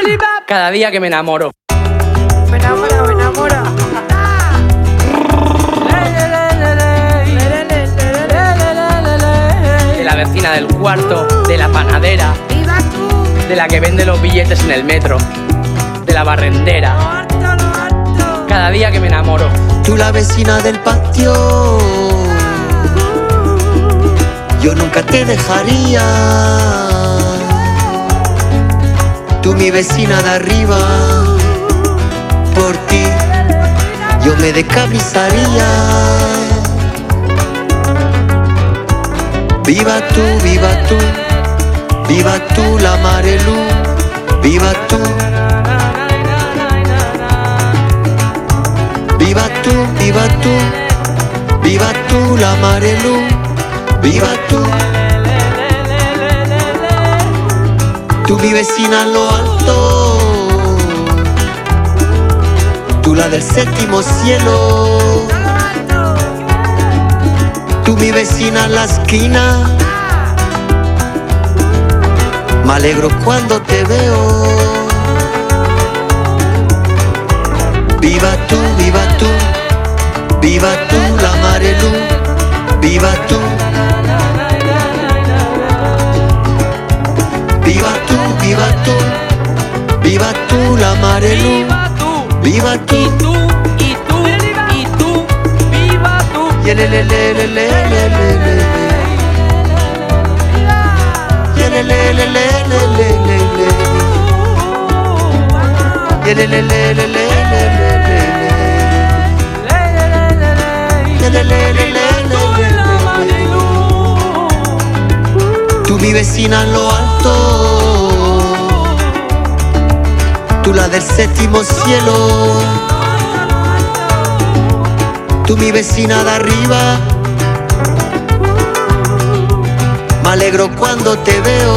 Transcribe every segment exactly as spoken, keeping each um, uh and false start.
Cada día que me enamoro. Me enamora, me enamora. De la vecina del cuarto, de la panadera, ¡Viva tú! de la que vende los billetes en el metro, de la barrendera. Lo harto, lo harto. Cada día que me enamoro. Tú la vecina del patio, yo nunca te dejaría. Tú mi vecina de arriba, por ti yo me descamisaría. Viva tú, viva tú, viva tú la Marelú, viva tú. Viva tú, viva tú, viva tú la Marelú, viva tú. Tú mi vecina en lo alto, tú la del séptimo cielo. Tú mi vecina en la esquina, me alegro cuando te veo. Viva tú, viva tú, viva tú la Marelú, viva tú. Viva tú, viva tú, viva tú la Marelú, viva tú. Y tú, y tú, y tú, viva tú. Y el el el el el el el el. Y el el el el el el el el. Y el el el el el el el el. Y el el el el el el el. Tú mi vecina en lo alto, tú la del séptimo cielo. Tú mi vecina de arriba, me alegro cuando te veo.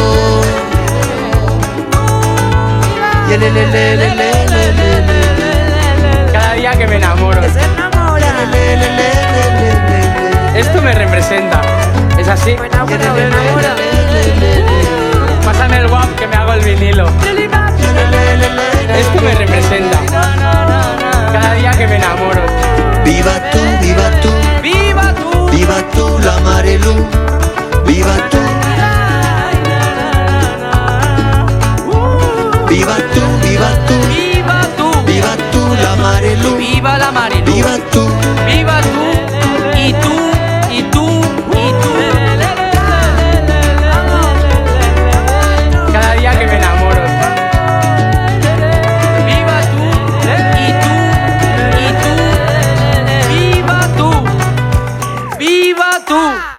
Y el el el el el el el el. Cada día que me enamoro. Que se enamora. Esto me representa. ¿Es así? Me enamora, me enamora. Pásame el guap que me hago el vinilo. Esto me representa. Cada día que me enamoro. Viva tú, viva tú, ¡Viva tú! viva tú la Marelú, viva tú. Viva tú, viva tú, ¡Viva tú! viva tú la Marelú, ¡Viva la Marelú! viva tú. ¡Viva tú! Y tú, y tú, y tú. Cada día que me enamoro. ¡Viva tú! Y tú, y tú. ¡Viva tú! ¡Viva tú!